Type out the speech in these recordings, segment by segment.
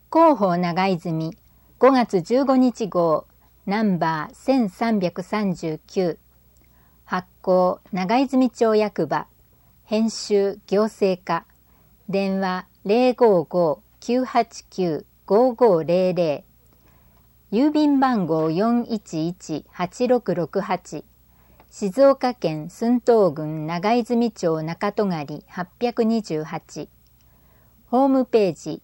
広報長泉5月15日号ナンバー1339発行長泉町役場編集行政課電話055-989-5500郵便番号411-8668静岡県駿東郡長泉町中戸狩828ホームページ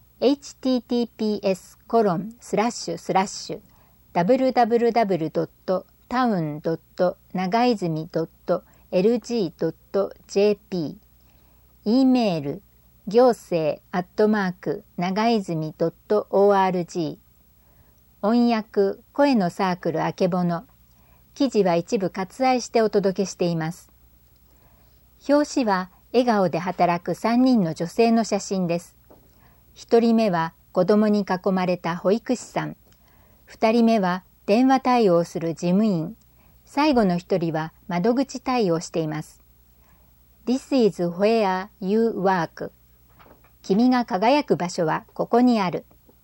https://www.town.nagaizumi.lg.jp E メール行政長泉.org 音訳声のサークルあけぼの記事は一部割愛してお届けしています。表紙は笑顔で働く3人の女性の写真です。1人目は子供に囲まれた保育士さん、2人目は電話対応する事務員、最後の1人は窓口対応しています。This is where you work. 君が輝く場所はここにある。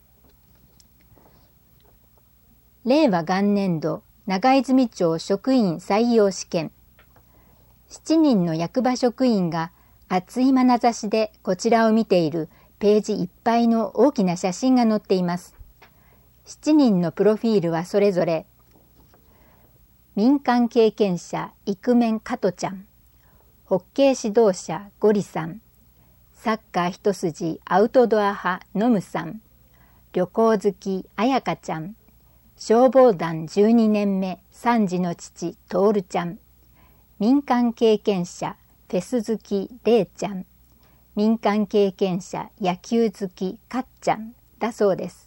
令和元年度長泉町職員採用試験。7人の役場職員が熱い眼差しでこちらを見ているページいっぱいの大きな写真が載っています。7人のプロフィールはそれぞれ、民間経験者イクメン加トちゃん、ホッケー指導者ゴリさん、サッカー一筋アウトドア派ノムさん、旅行好きあやかちゃん、消防団12年目3児の父トールちゃん、民間経験者フェス好きレイちゃん、民間経験者野球好きかっちゃんだそうです。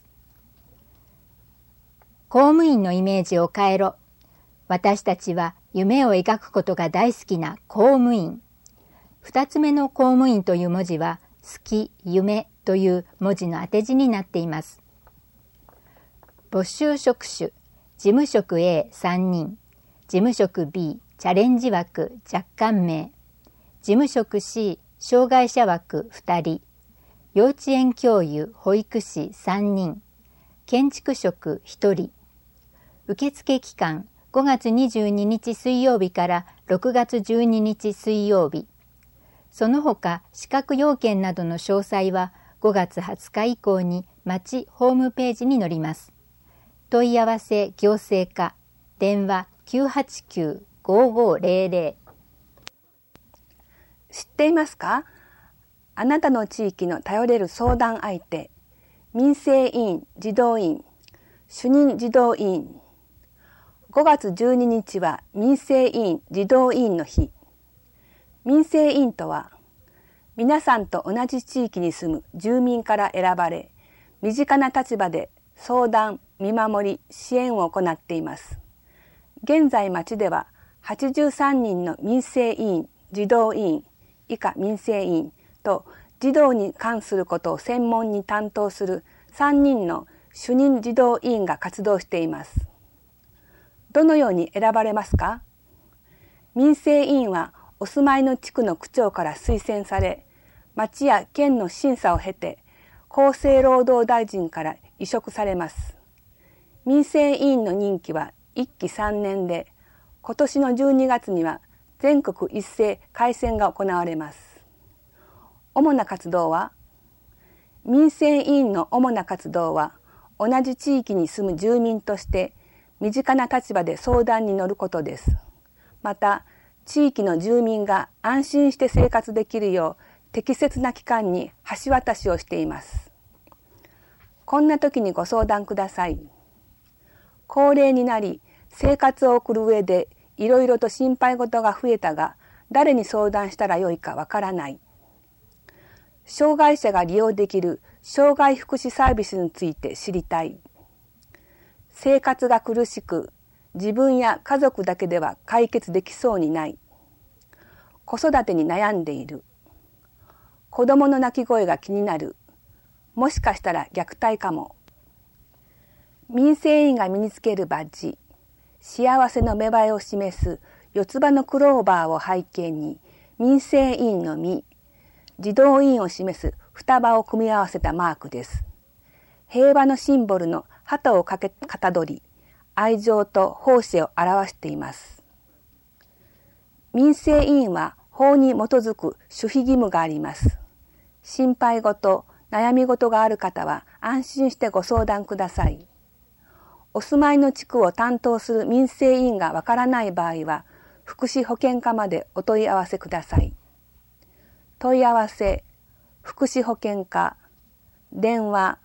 公務員のイメージを変えろ。私たちは夢を描くことが大好きな公務員。2つ目の公務員という文字は好き、夢という文字の当て字になっています。募集職種、事務職 A3 人、事務職 B チャレンジ枠若干名、事務職 C 障害者枠2人、幼稚園教諭保育士3人、建築職1人。受付期間5月22日水曜日から6月12日水曜日。その他資格要件などの詳細は5月20日以降に町ホームページに載ります。問い合わせ行政課電話 989-5500。 知っていますか？あなたの地域の頼れる相談相手、民生委員児童委員、主任児童委員。5月12日は民生委員児童委員の日。民生委員とは、皆さんと同じ地域に住む住民から選ばれ、身近な立場で相談、見守り、支援を行っています。現在町では83人の民生委員、児童委員、以下民生委員と児童に関することを専門に担当する3人の主任児童委員が活動しています。どのように選ばれますか？民生委員はお住まいの地区の区長から推薦され、町や県の審査を経て、厚生労働大臣から委嘱されます。民生委員の任期は1期3年で、今年の12月には全国一斉改選が行われます。主な活動は、民生委員の主な活動は、同じ地域に住む住民として身近な立場で相談に乗ることです。また、地域の住民が安心して生活できるよう適切な期間に橋渡しをしています。こんな時にご相談ください。高齢になり、生活を送る上でいろいろと心配事が増えたが、誰に相談したらよいかわからない。障害者が利用できる障害福祉サービスについて知りたい。生活が苦しく、自分や家族だけでは解決できそうにない。子育てに悩んでいる。子供の泣き声が気になる。もしかしたら虐待かも。民生委員が身につけるバッジ、幸せの芽生えを示す四つ葉のクローバーを背景に、民生委員の実、児童委員を示す双葉を組み合わせたマークです。 平和のシンボルの旗をかたどり、愛情と奉仕を表しています。民生委員は法に基づく守秘義務があります。心配事、悩み事がある方は安心してご相談ください。お住まいの地区を担当する民生委員がわからない場合は、福祉保健課までお問い合わせください。問い合わせ、福祉保健課、電話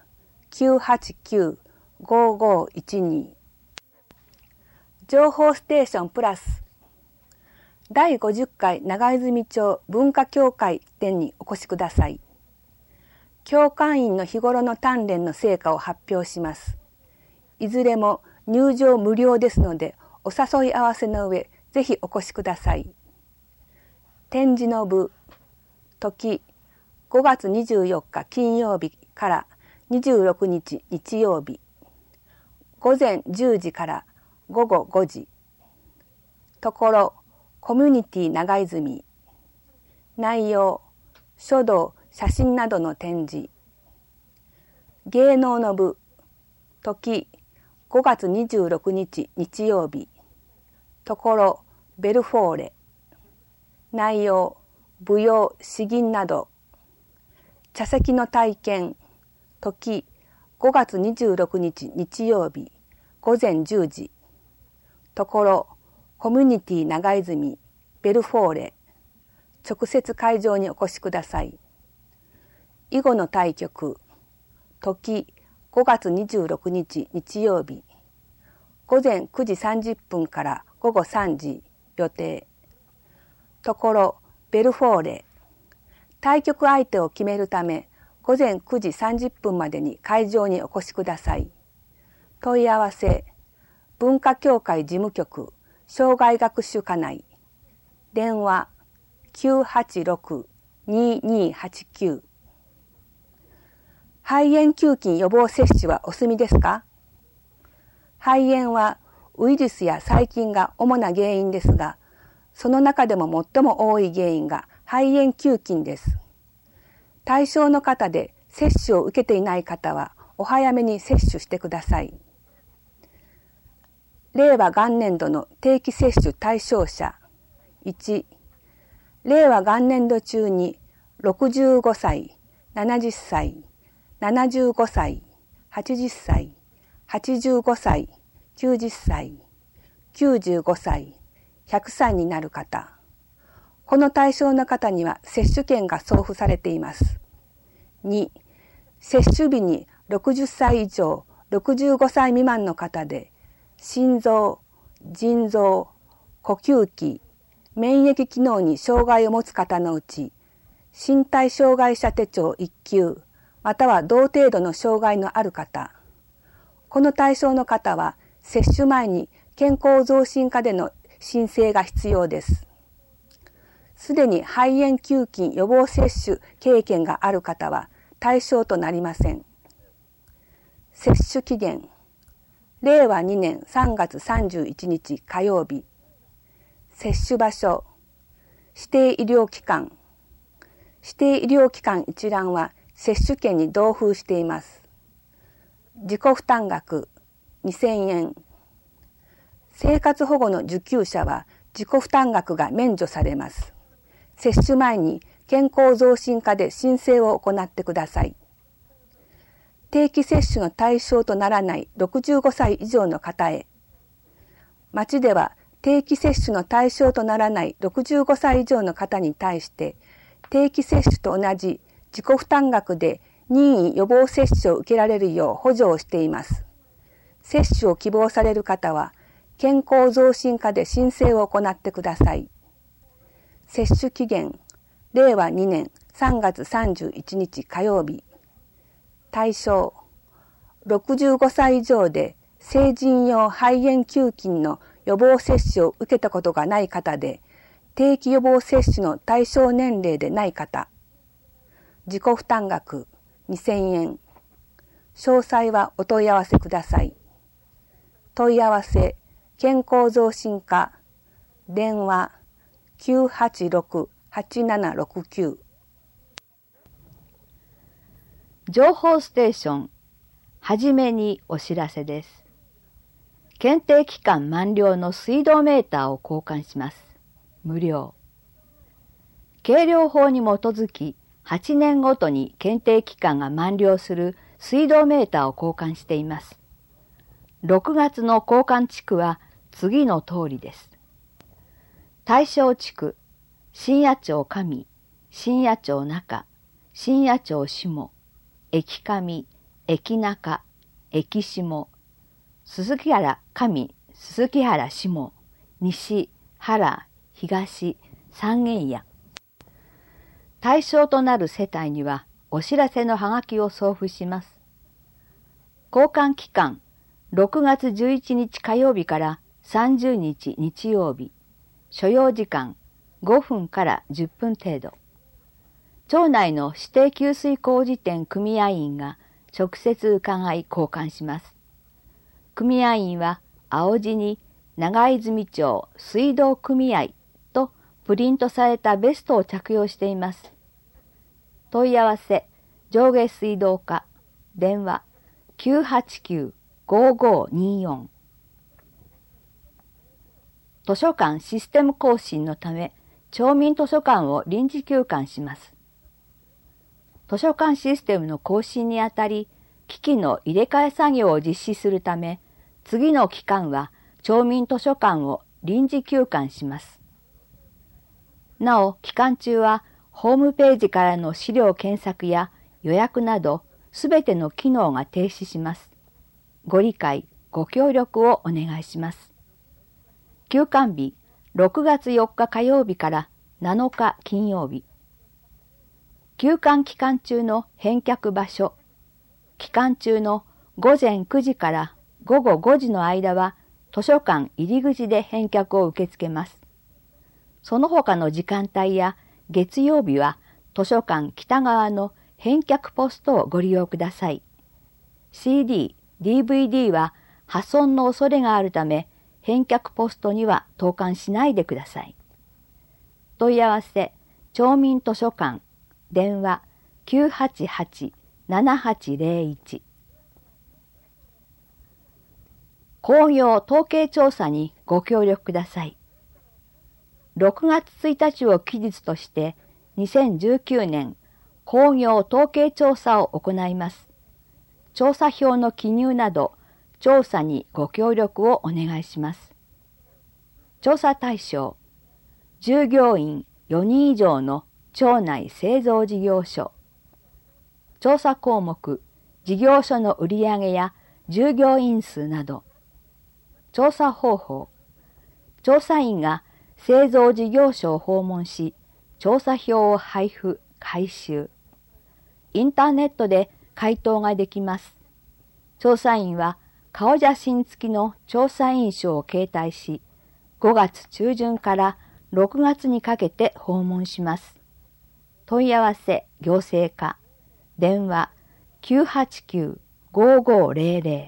989-5512。情報ステーションプラス。第50回長泉町文化協会展にお越しください。教会員の日頃の鍛錬の成果を発表します。いずれも入場無料ですので、お誘い合わせの上、ぜひお越しください。展示の部、時、5月24日金曜日から26日日曜日、午前10時から午後5時、ところ、コミュニティ長泉、内容、書道、写真などの展示、芸能の部、時、5月26日日曜日、ところ、ベルフォーレ、内容、舞踊、詩吟など、茶席の体験、時、5月26日日曜日、午前10時、ところ、コミュニティ長泉、ベルフォーレ、直接会場にお越しください。囲碁の対局、時、5月26日日曜日、午前9時30分から午後3時予定。ところ、ベルフォーレ、対局相手を決めるため、午前9時30分までに会場にお越しください。問い合わせ、文化協会事務局、障害学習課内、電話 986-2289。肺炎球菌予防接種はお済みですか？肺炎はウイルスや細菌が主な原因ですが、その中でも最も多い原因が肺炎球菌です。対象の方で接種を受けていない方はお早めに接種してください。令和元年度の定期接種対象者1、令和元年度中に65歳、70歳、75歳、80歳、85歳、90歳、95歳、100歳になる方。この対象の方には接種券が送付されています。2、接種日に60歳以上、65歳未満の方で、心臓、腎臓、呼吸器、免疫機能に障害を持つ方のうち、身体障害者手帳1級、または同程度の障害のある方。この対象の方は、接種前に健康増進課での申請が必要です。すでに肺炎球菌予防接種経験がある方は対象となりません。接種期限、令和2年3月31日火曜日。接種場所、指定医療機関。指定医療機関一覧は接種券に同封しています。自己負担額2000円。生活保護の受給者は自己負担額が免除されます。接種前に健康増進課で申請を行ってください。定期接種の対象とならない65歳以上の方へ。町では定期接種の対象とならない65歳以上の方に対して定期接種と同じ自己負担額で任意予防接種を受けられるよう補助をしています。接種を希望される方は健康増進課で申請を行ってください。接種期限、令和2年3月31日火曜日。対象、65歳以上で成人用肺炎球菌の予防接種を受けたことがない方で、定期予防接種の対象年齢でない方。自己負担額2000円。詳細はお問い合わせください。問い合わせ、健康増進課、電話 986-8769。 情報ステーション、 はじめにお知らせです。検定期間満了の水道メーターを交換します。無料。計量法に基づき8年ごとに検定期間が満了する水道メーターを交換しています。6月の交換地区は次の通りです。大正地区、新野町上、新野町中、新野町下、駅上、駅中、駅下、鈴木原上、鈴木原下、西、原、東、三軒屋。対象となる世帯にはお知らせのはがきを送付します。交換期間、6月11日火曜日から30日日曜日。所要時間5分から10分程度。町内の指定給水工事店組合員が直接伺い交換します。組合員は青地に長泉町水道組合とプリントされたベストを着用しています。問い合わせ上下水道課電話 989-5524。図書館システム更新のため町民図書館を臨時休館します。図書館システムの更新にあたり機器の入れ替え作業を実施するため次の期間は町民図書館を臨時休館します。なお期間中はホームページからの資料検索や予約などすべての機能が停止します。ご理解ご協力をお願いします。休館日6月4日火曜日から7日金曜日。休館期間中の返却場所。期間中の午前9時から午後5時の間は図書館入り口で返却を受け付けます。その他の時間帯や月曜日は図書館北側の返却ポストをご利用ください。CD、DVD は破損の恐れがあるため返却ポストには投函しないでください。問い合わせ町民図書館電話 988-7801。工業統計調査にご協力ください。6月1日を期日として2019年工業統計調査を行います。調査票の記入など調査にご協力をお願いします。調査対象、従業員4人以上の町内製造事業所。調査項目、事業所の売上や従業員数など。調査方法、調査員が製造事業所を訪問し、調査票を配布、回収。インターネットで回答ができます。調査員は顔写真付きの調査員証を携帯し、5月中旬から6月にかけて訪問します。問い合わせ行政課電話 989-5500。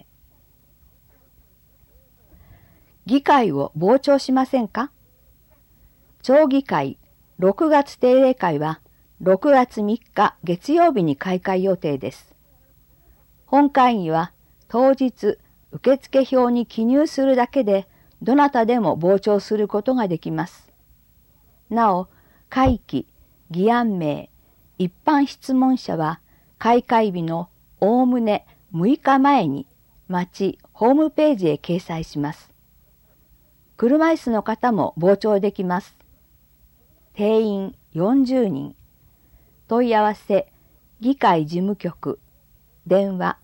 議会を傍聴しませんか？町議会6月定例会は6月3日月曜日に開会予定です。本会議は当日受付票に記入するだけでどなたでも傍聴することができます。なお、会期、議案名、一般質問者は開会日のおおむね6日前に町ホームページへ掲載します。車椅子の方も傍聴できます。定員40人。問い合わせ議会事務局電話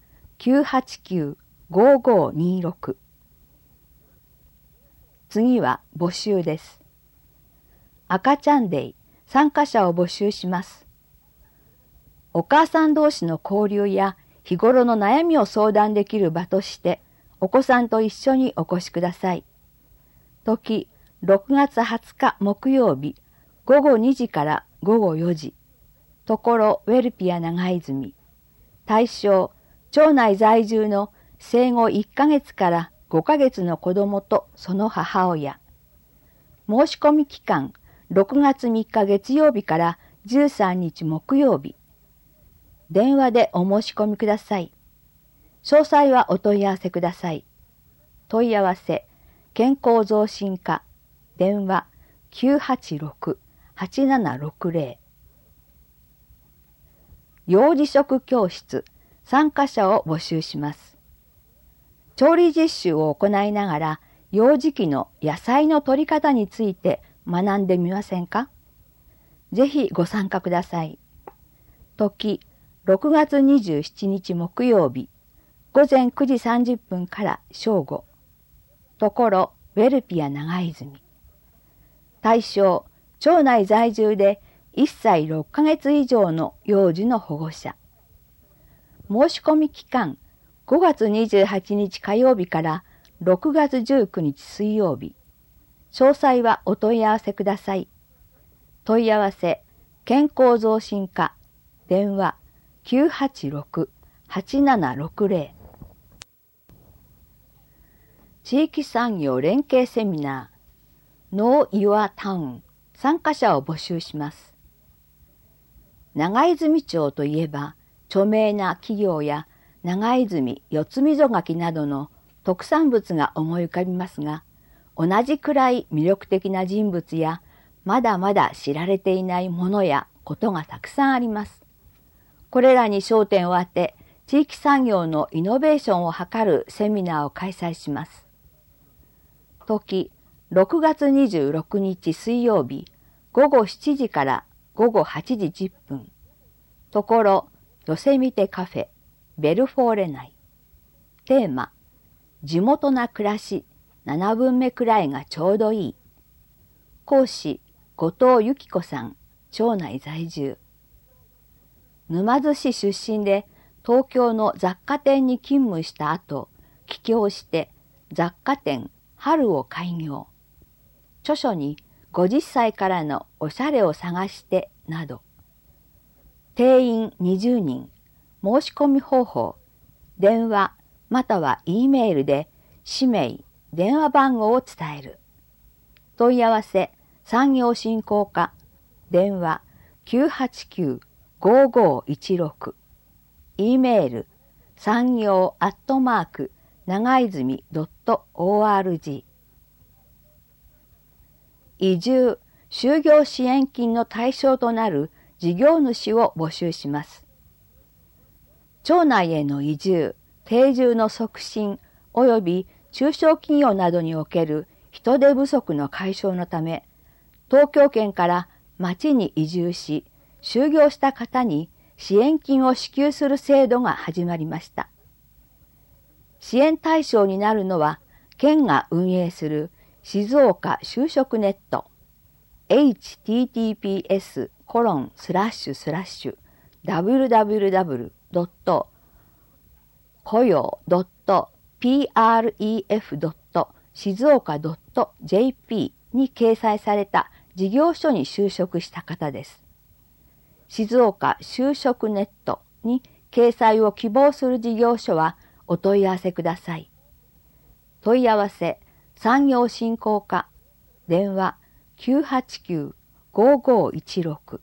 989-5526。次は募集です。赤ちゃんデイ参加者を募集します。お母さん同士の交流や日頃の悩みを相談できる場としてお子さんと一緒にお越しください。時6月20日木曜日午後2時から午後4時。ところウェルピア長泉。対象町内在住の生後1ヶ月から5ヶ月の子供とその母親。申し込み期間6月3日月曜日から13日木曜日。電話でお申し込みください。 詳細はお問い合わせください。問い合わせ、健康増進課、電話 986-8760。幼児食教室、参加者を募集します。調理実習を行いながら、幼児期の野菜の取り方について学んでみませんか？ぜひご参加ください。時、6月27日木曜日、午前9時30分から正午。ところ、ウェルピア長泉。対象、町内在住で1歳6ヶ月以上の幼児の保護者。申し込み期間、5月28日火曜日から6月19日水曜日。詳細はお問い合わせください。問い合わせ、健康増進課、電話 986-8760。地域産業連携セミナー Know Your Town 参加者を募集します。長泉町といえば著名な企業や長泉、四つ溝柿などの特産物が思い浮かびますが、同じくらい魅力的な人物やまだまだ知られていないものやことがたくさんあります。これらに焦点を当て、地域産業のイノベーションを図るセミナーを開催します。時、6月26日水曜日、午後7時から午後8時10分。ところ、ヨセミテカフェ、ベルフォーレ内。テーマ、地元な暮らし、7分目くらいがちょうどいい。講師、後藤由紀子さん、町内在住。沼津市出身で東京の雑貨店に勤務した後、帰郷して雑貨店春を開業。著書に50歳からのおしゃれを探してなど。定員20人、申し込み方法、電話または E メールで氏名、電話番号を伝える。問い合わせ、産業振興課、電話 989-5516。E メール、産業@長泉.org。移住、就業支援金の対象となる事業主を募集します。町内への移住、定住の促進及び中小企業などにおける人手不足の解消のため、東京圏から町に移住し、就業した方に支援金を支給する制度が始まりました。支援対象になるのは、県が運営する静岡就職ネット https://www.koyo.pref.静岡.jp に掲載された事業所に就職した方です。静岡就職ネットに掲載を希望する事業所はお問い合わせください。問い合わせ、産業振興課、電話 989-5516。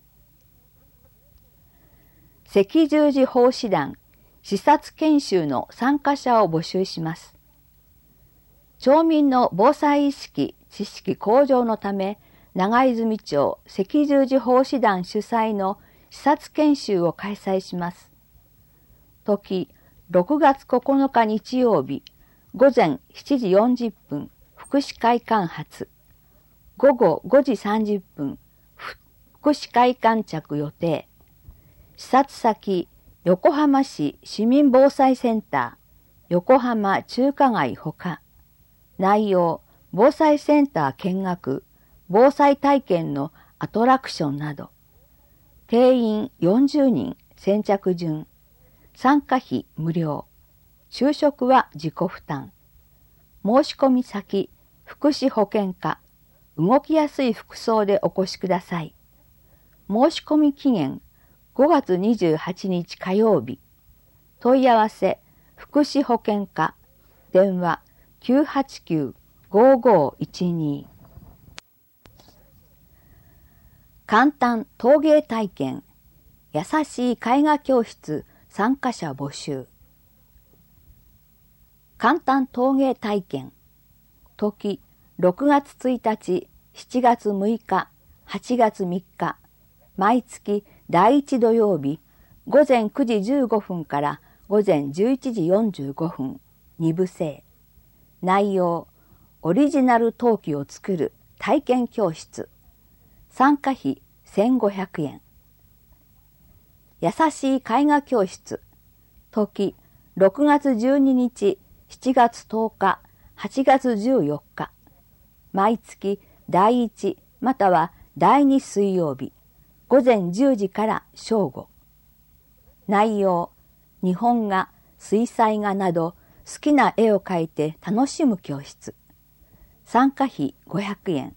赤十字奉仕団、視察研修の参加者を募集します。町民の防災意識、知識向上のため、長泉町赤十字奉仕団主催の視察研修を開催します。時、6月9日日曜日、午前7時40分、福祉会館発。午後5時30分、福祉会館着予定。視察先、横浜市市民防災センター、横浜中華街ほか。内容、防災センター見学、防災体験のアトラクションなど。定員40人、先着順。参加費無料。就職は自己負担。申し込み先、福祉保健課。動きやすい服装でお越しください。申し込み期限、5月28日火曜日。問い合わせ、福祉保健課。電話 989-5512。簡単陶芸体験、優しい絵画教室参加者募集。 簡単陶芸体験。時、6月1日、7月6日、8月3日、毎月第1土曜日、午前9時15分から午前11時45分、2部制。内容、オリジナル陶器を作る体験教室。参加費1500円。優しい絵画教室。時、6月12日、7月10日、8月14日。毎月第1または第2水曜日、午前10時から正午。内容、日本画、水彩画など好きな絵を描いて楽しむ教室。参加費500円。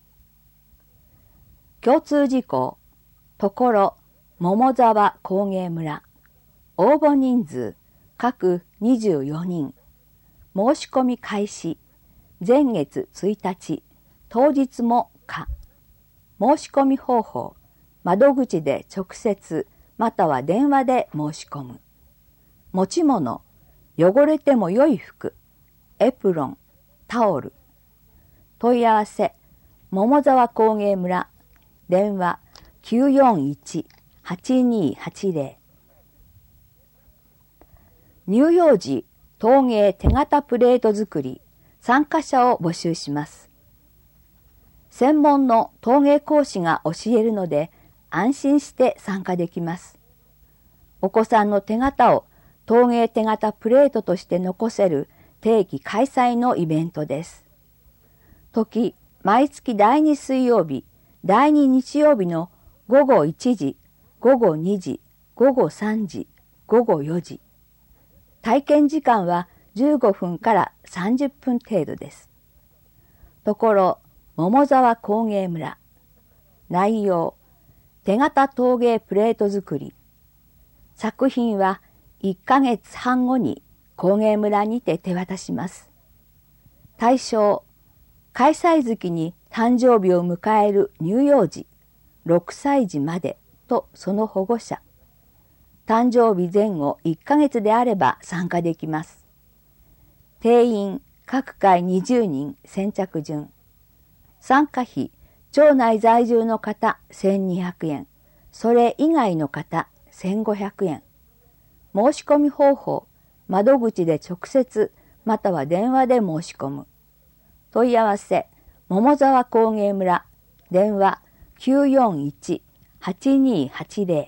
共通事項、ところ、桃沢工芸村。応募人数、各24人。申し込み開始、前月1日、当日も可。申し込み方法、窓口で直接または電話で申し込む。持ち物、汚れても良い服、エプロン、タオル。問い合わせ、桃沢工芸村、電話 941-8280。乳幼児陶芸手形プレート作り、参加者を募集します。専門の陶芸講師が教えるので安心して参加できます。お子さんの手形を陶芸手形プレートとして残せる定期開催のイベントです。時、毎月第2水曜日、第2日曜日の午後1時、午後2時、午後3時、午後4時。体験時間は15分から30分程度です。ところ、桃沢工芸村。内容、手形陶芸プレート作り。作品は1ヶ月半後に工芸村にて手渡します。対象、開催月に誕生日を迎える乳幼児、6歳児までとその保護者。誕生日前後1ヶ月であれば参加できます。定員、各回20人先着順。参加費、町内在住の方1200円、それ以外の方1500円。申し込み方法、窓口で直接または電話で申し込む。問い合わせ、桃沢工芸村、電話 941-8280。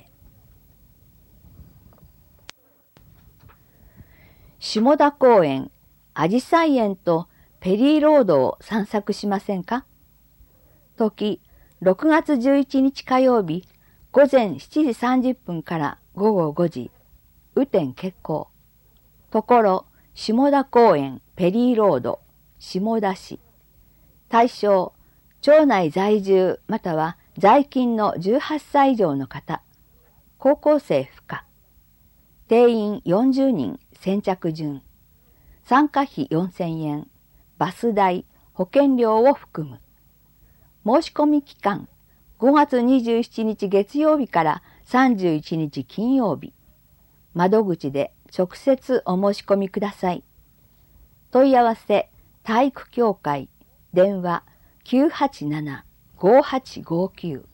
下田公園、あじさい園とペリーロードを散策しませんか？時、6月11日火曜日、午前7時30分から午後5時、雨天決行。ところ、下田公園ペリーロード、下田市。対象、町内在住または在勤の18歳以上の方、高校生不可。定員40人先着順。参加費4000円、バス代、保険料を含む。申し込み期間、5月27日月曜日から31日金曜日。窓口で直接お申し込みください。問い合わせ、体育協会、電話 987-5859。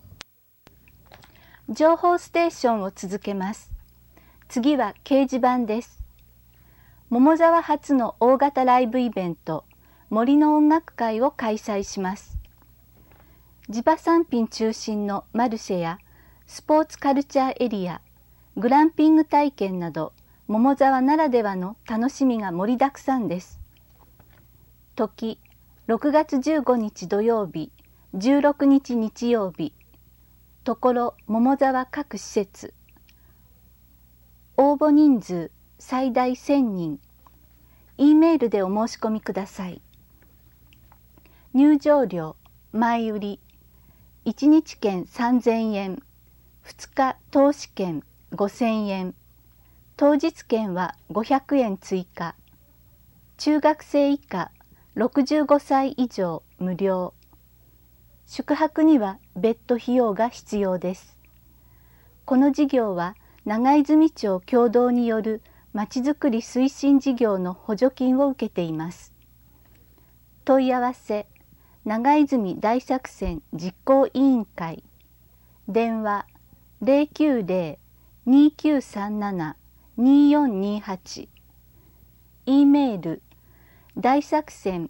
情報ステーションを続けます。次は掲示板です。桃沢初の大型ライブイベント、森の音楽会を開催します。地場産品中心のマルシェやスポーツカルチャーエリア、グランピング体験など、桃沢ならではの楽しみが盛りだくさんです。時、6月15日土曜日、16日日曜日。ところ、桃沢各施設。応募人数最大1000人。E メールでお申し込みください。入場料、前売り。1日券3000円。2日投資券5000円。当日券は500円追加。中学生以下、65歳以上無料。宿泊には別途費用が必要です。この事業は長泉町共同によるまちづくり推進事業の補助金を受けています。問い合わせ長泉大作戦実行委員会、電話 090-2937-2428、E メール大作戦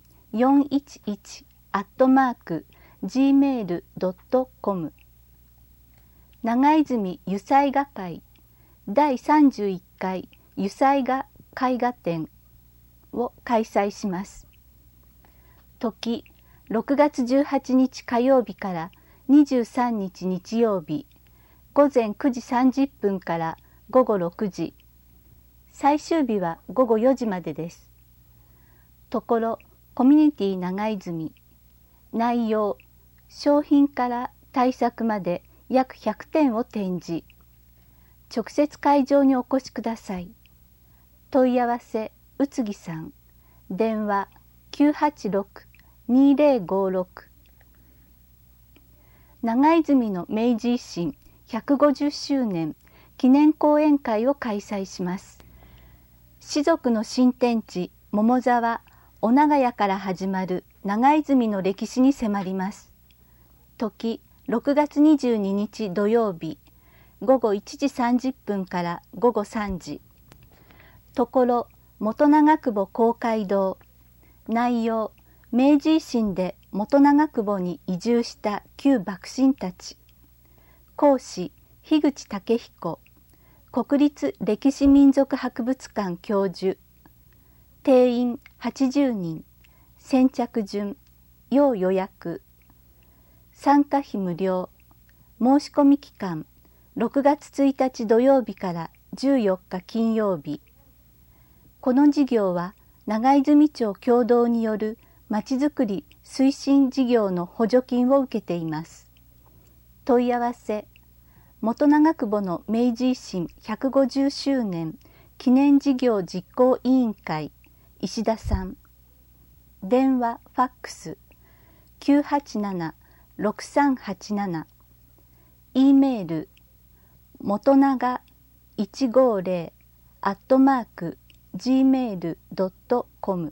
411@gmail.com、 長泉油彩画会第31回油彩画絵画展を開催します。時6月18日火曜日から23日日曜日、午前9時30分から午後6時、最終日は午後4時までです。ところコミュニティ長泉、内容商品から対策まで約100点を展示。直接会場にお越しください。問い合わせ宇津木さん、電話986-2056。長泉の明治維新150周年記念講演会を開催します。士族の新天地桃沢小長屋から始まる長泉の歴史に迫ります。時6月22日土曜日、午後1時30分から午後3時。ところ元長久保公会堂。内容明治維新で元長久保に移住した旧幕臣たち。講師樋口武彦、国立歴史民族博物館教授。定員80人、先着順、要予約。参加費無料。申し込み期間6月1日土曜日から14日金曜日。この事業は長泉町共同によるまちづくり推進事業の補助金を受けています。問い合わせ元長久保の明治維新150周年記念事業実行委員会石田さん、電話ファックス 987-6387、 E メール元長150@gmail.com。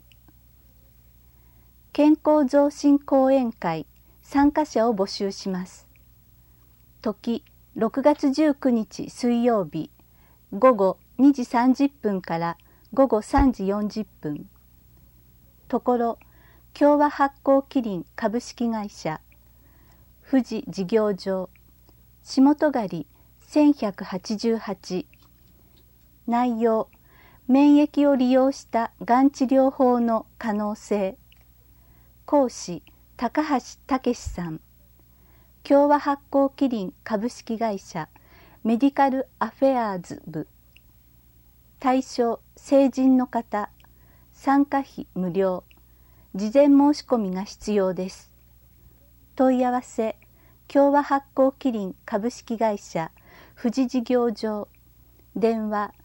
健康増進講演会参加者を募集します。時6月19日水曜日、午後2時30分から午後3時40分。ところ共和発酵キリン株式会社、富士事業場、下戸狩1188。内容免疫を利用したがん治療法の可能性。講師高橋武さん、共和発酵キリン株式会社メディカルアフェアーズ部。対象成人の方、参加費無料、事前申し込みが必要です。問い合わせ共和発酵キリン株式会社富士事業場、電話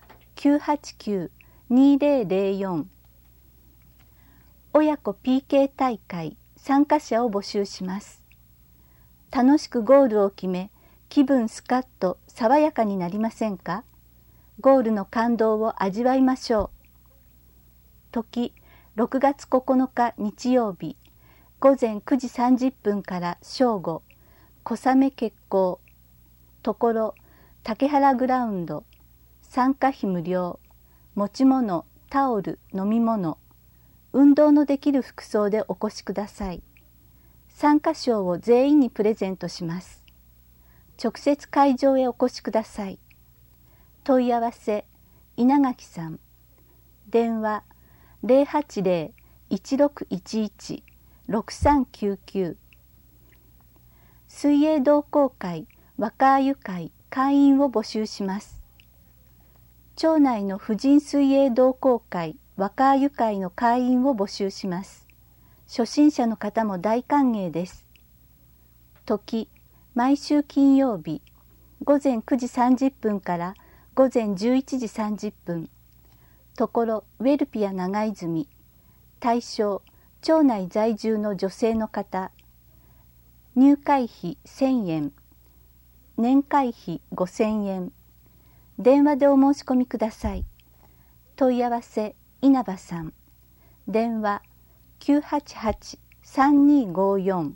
989-2004。 親子 PK 大会参加者を募集します。楽しくゴールを決め、気分スカッと爽やかになりませんか？ゴールの感動を味わいましょう。時6月9日日曜日、午前9時30分から正午、小雨決行。ところ竹原グラウンド、参加費無料、持ち物、タオル、飲み物、運動のできる服装でお越しください。参加賞を全員にプレゼントします。直接会場へお越しください。問い合わせ稲垣さん、電話 080-1611-6399。 水泳同好会若鮎会会員を募集します。町内の婦人水泳同好会若鮎会の会員を募集します。初心者の方も大歓迎です。時毎週金曜日、午前9時30分から午前11時30分。ところウェルピア長泉。対象町内在住の女性の方。入会費1000円、年会費5000円。電話でお申し込みください。 問い合わせ稲葉さん。電話988-3254。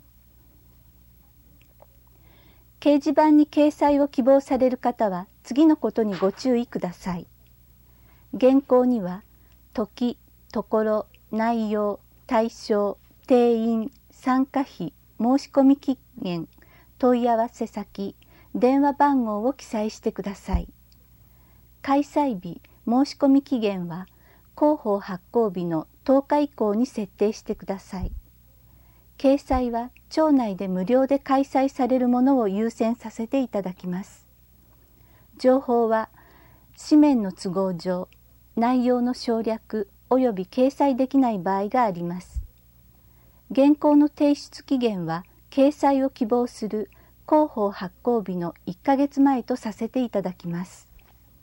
掲示板に掲載を希望される方は次のことにご注意ください。原稿には時、ところ、内容、対象、定員、参加費、申し込み期限、問い合わせ先、電話番号を記載してください。開催日、申し込み期限は広報発行日の10日以降に設定してください。掲載は町内で無料で開催されるものを優先させていただきます。情報は紙面の都合上、内容の省略および掲載できない場合があります。原稿の提出期限は掲載を希望する広報発行日の1ヶ月前とさせていただきます。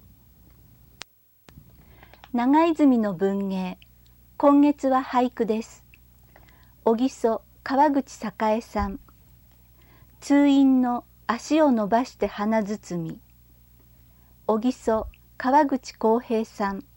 長泉の文芸。今月は俳句です。小木曽川口栄さん。通院の足を伸ばして花包み。小木曽川口浩平さん。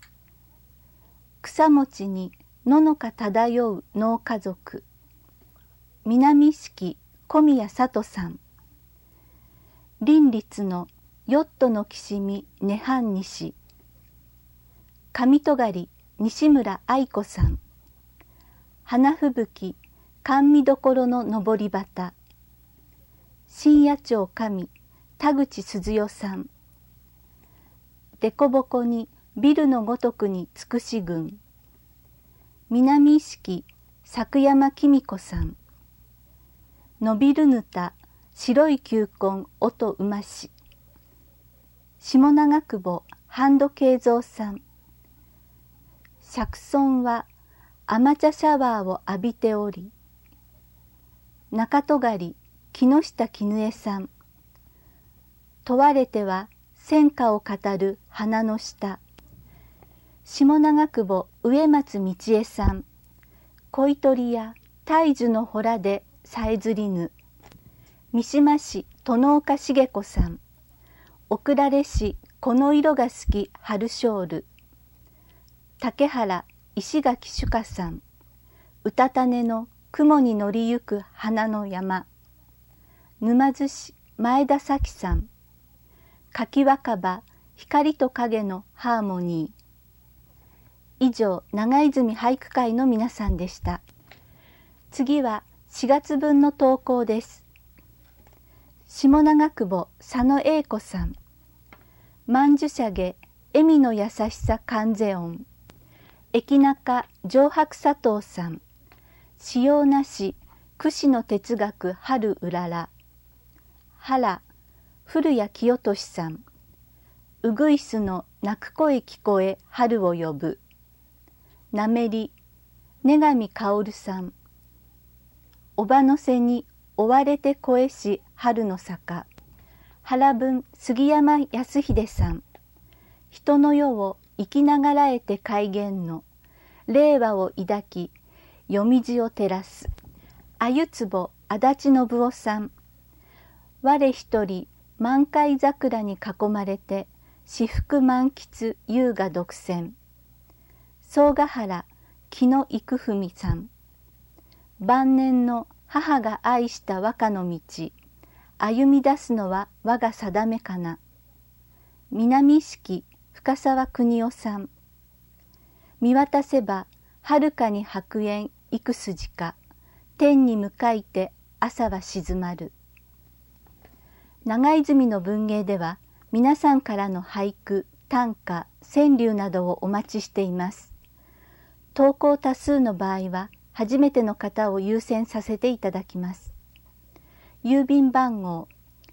草餅にののか漂う農家族。南式小宮里さん。林立のヨットのきしみ涅槃西。上戸狩西村愛子さん。花吹雪甘味どころののぼり旗。深夜町上田口鈴代さん。でこぼこにビルのごとくにつくし群。南式作山紀美子さん。伸びるぬた白い球根音うまし。下長久保半戸慶三さん。釈尊は甘茶シャワーを浴びており。中戸狩木下絹江さん。問われては戦果を語る花の下。下長久保植松道恵さん。恋鳥や大樹の洞でさえずりぬ。三島市殿岡茂子さん。奥ら市この色が好き春ショール。竹原石垣主香さん。うたた寝の雲に乗りゆく花の山。沼津市前田咲さん。柿若葉光と影のハーモニー。以上、長泉俳句会の皆さんでした。次は4月分の投稿です。下長久保佐野英子さん。曼殊沙華笑みの優しさ観世音。駅中上白佐藤さん。使用なし櫛の哲学春うらら。原古谷清俊さん。うぐいすの鳴く声聞こえ春を呼ぶ。なめり根上薫さん。おばの背に追われて声し春の坂。原文杉山康秀さん。人の世を生きながらえて改元の令和を抱き夜道を照らす。あゆつぼ足立信夫さん。我一人満開桜に囲まれて至福満喫優雅独占。総ヶ原木野幾文さん。晩年の母が愛した和歌の道。歩み出すのは我が定めかな。南式深沢邦夫さん。見渡せばはるかに白煙幾筋か。天に向かいて朝は静まる。長泉の文芸では皆さんからの俳句、短歌、川柳などをお待ちしています。投稿多数の場合は初めての方を優先させていただきます。郵便番号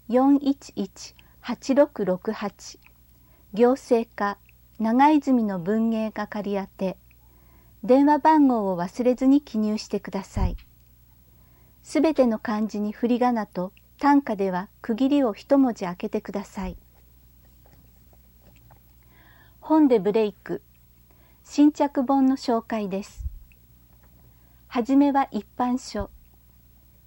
411-8668 行政課長泉の文芸係宛て。電話番号を忘れずに記入してください。すべての漢字に振り仮名と短歌では区切りを一文字開けてください。本でブレイク。新着本の紹介です。はじめは一般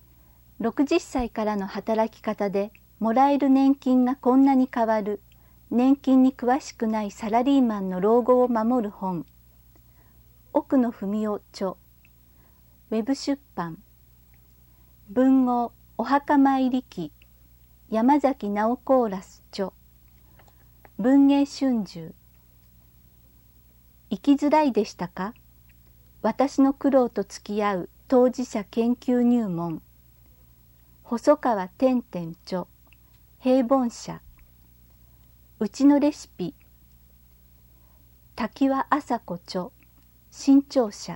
書。60歳からの働き方でもらえる年金がこんなに変わる年金に詳しくないサラリーマンの老後を守る本、奥野文夫著、ウェブ出版、文豪お墓参り記、山崎直コーラス著、文藝春秋。生きづらいでしたか？私の苦労と付き合う当事者研究入門、細川天々著、平凡社。うちのレシピ、滝輪麻子著、新潮社。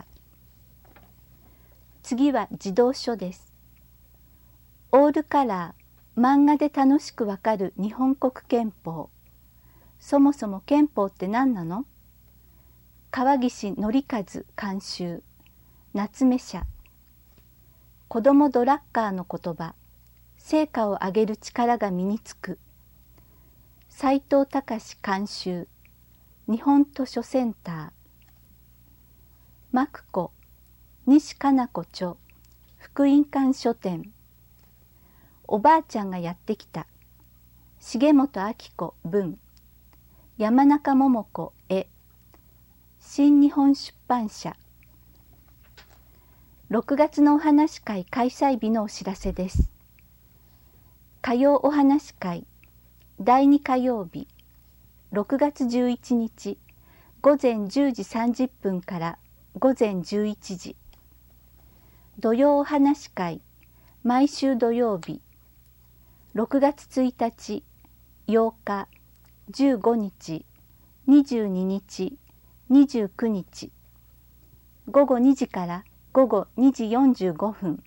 次は児童書です。オールカラー、漫画で楽しくわかる日本国憲法。そもそも憲法って何なの？川岸則和監修、夏目社。子どもドラッカーの言葉、成果を上げる力が身につく。斉藤隆監修、日本図書センター。マクコ、西加奈子著、福音館書店。おばあちゃんがやってきた。重本明子文、山中桃子絵。新日本出版社。6月のお話会開催日のお知らせです。火曜お話会第2火曜日、6月11日午前10時30分から午前11時。土曜お話会毎週土曜日、6月1日、8日、15日、22日、29日。午後2時から午後2時45分。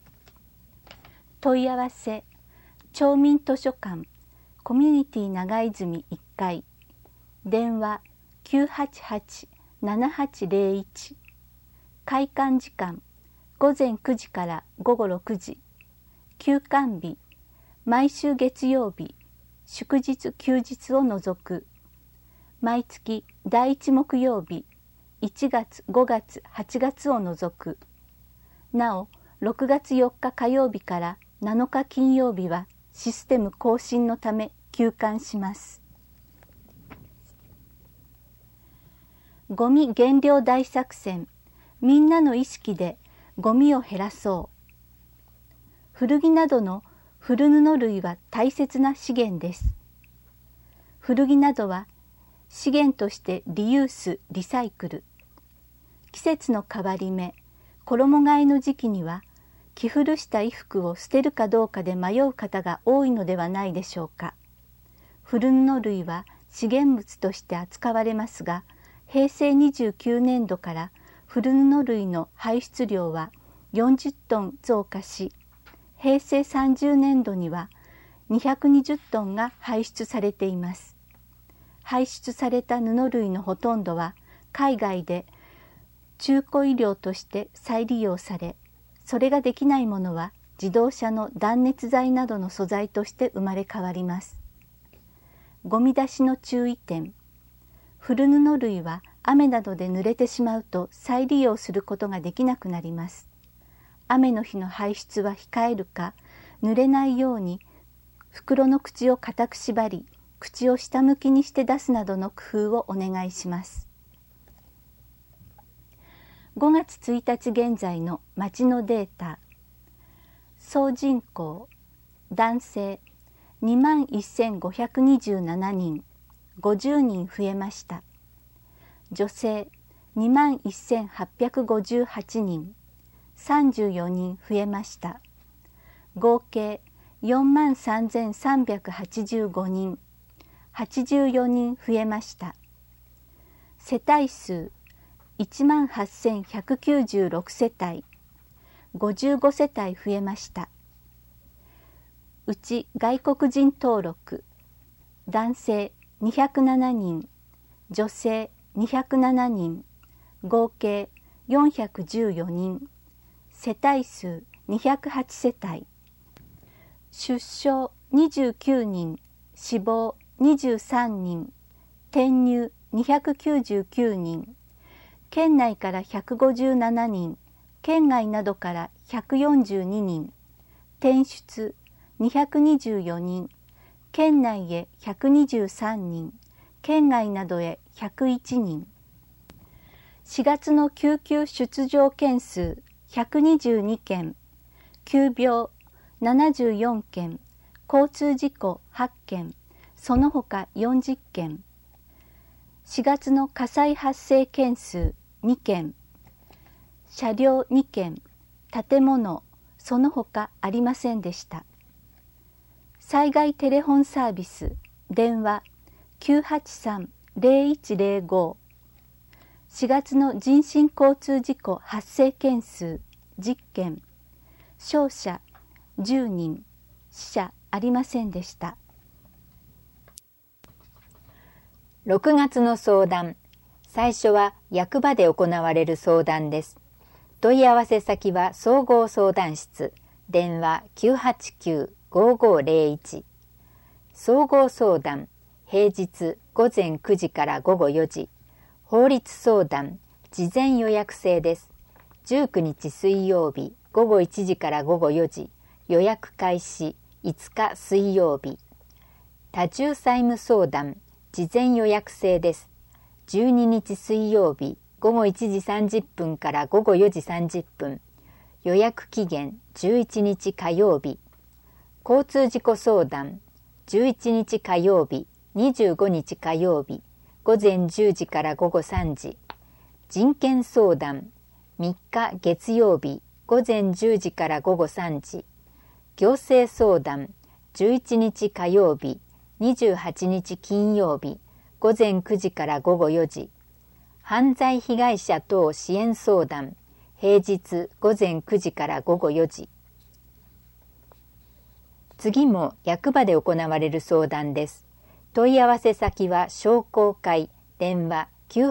問い合わせ、町民図書館コミュニティ長泉1階、電話 988-7801。開館時間午前9時から午後6時。休館日毎週月曜日、祝日休日を除く。毎月第1木曜日、1月5月8月を除く。なお6月4日火曜日から7日金曜日はシステム更新のため休館します。ゴミ減量大作戦、みんなの意識でゴミを減らそう。古着などの古布類は大切な資源です。古着などは資源としてリユース・リサイクル。季節の変わり目、衣替えの時期には着古した衣服を捨てるかどうかで迷う方が多いのではないでしょうか。古布類は資源物として扱われますが、平成29年度から古布類の排出量は40トン増加し、平成30年度には220トンが排出されています。排出された布類のほとんどは海外で中古衣料として再利用され、それができないものは自動車の断熱材などの素材として生まれ変わります。ゴミ出しの注意点。古布類は雨などで濡れてしまうと再利用することができなくなります。雨の日の排出は控えるか、濡れないように袋の口を固く縛り、口を下向きにして出すなどの工夫をお願いします。5月1日現在の町のデータ。総人口、男性21,527人、50人増えました。女性21,858人、34人増えました。合計43,385人、84人増えました。世帯数18,196世帯、55世帯増えました。うち外国人登録、男性207人、女性207人、合計414人、世帯数208世帯。出生29人、死亡23人、転入299人、県内から157人、県外などから142人、転出224人、 県内へ123人、県外などへ101人。4月の救急出場件数122件、急病74件、交通事故8件、その他40件。4月の火災発生件数2件、車両2件、建物その他ありませんでした。災害テレホンサービス電話 983-0105。 4月の人身交通事故発生件数10件、傷者10人、死者ありませんでした。 6月の相談。最初は役場で行われる相談です。問い合わせ先は総合相談室、電話 989-5501。総合相談、平日午前9時から午後4時。法律相談、事前予約制です。19日水曜日午後1時から午後4時。予約開始5日水曜日。多重債務相談、事前予約制です。12日水曜日午後1時30分から午後4時30分。予約期限11日火曜日。交通事故相談、11日火曜日、25日火曜日。午前10時から午後3時。人権相談、3日月曜日午前10時から午後3時。行政相談、11日火曜日、28日金曜日午前9時から午後4時。犯罪被害者等支援相談、平日午前9時から午後4時。次も役場で行われる相談です。問い合わせ先は商工会、電話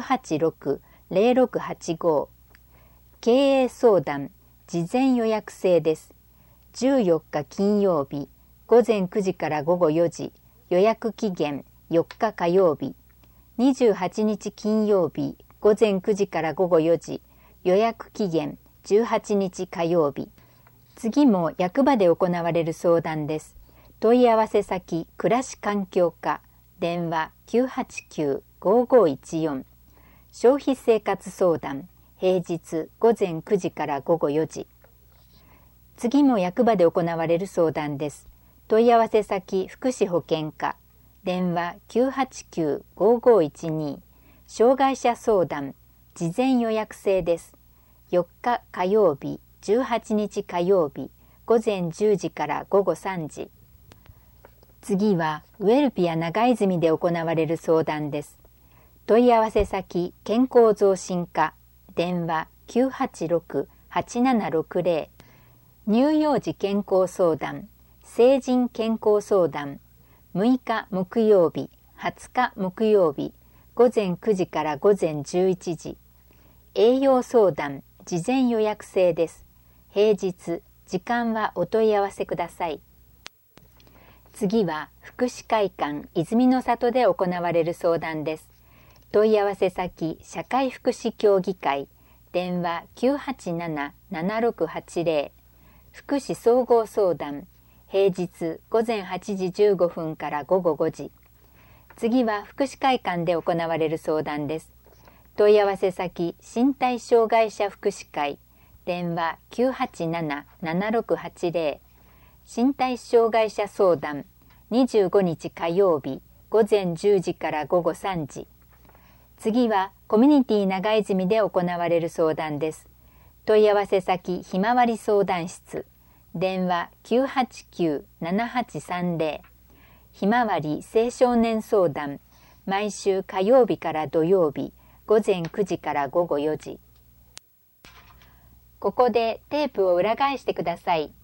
986-0685。経営相談、事前予約制です。14日金曜日、午前9時から午後4時。予約期限4日火曜日。28日金曜日、午前9時から午後4時。予約期限18日火曜日。次も役場で行われる相談です。問い合わせ先、暮らし環境課、電話 989-5514。消費生活相談、平日午前9時から午後4時。次も役場で行われる相談です。問い合わせ先、福祉保健課、電話 989-5512。障害者相談、事前予約制です。4日火曜日、18日火曜日、午前10時から午後3時。次はウェルピア長泉で行われる相談です。問い合わせ先、健康増進課、電話 986-8760。乳幼児健康相談、成人健康相談、6日木曜日、20日木曜日、午前9時から午前11時。栄養相談、事前予約制です。平日、時間はお問い合わせください。次は福祉会館泉の里で行われる相談です。問い合わせ先、社会福祉協議会、電話 987-7680。福祉総合相談、平日午前8時15分から午後5時。次は福祉会館で行われる相談です。問い合わせ先、身体障害者福祉会、電話 987-7680。身体障害者相談、25日火曜日、午前10時から午後3時。次はコミュニティ長泉で行われる相談です。問い合わせ先、ひまわり相談室、電話 989-7830。ひまわり青少年相談、毎週火曜日から土曜日、午前9時から午後4時。ここでテープを裏返してください。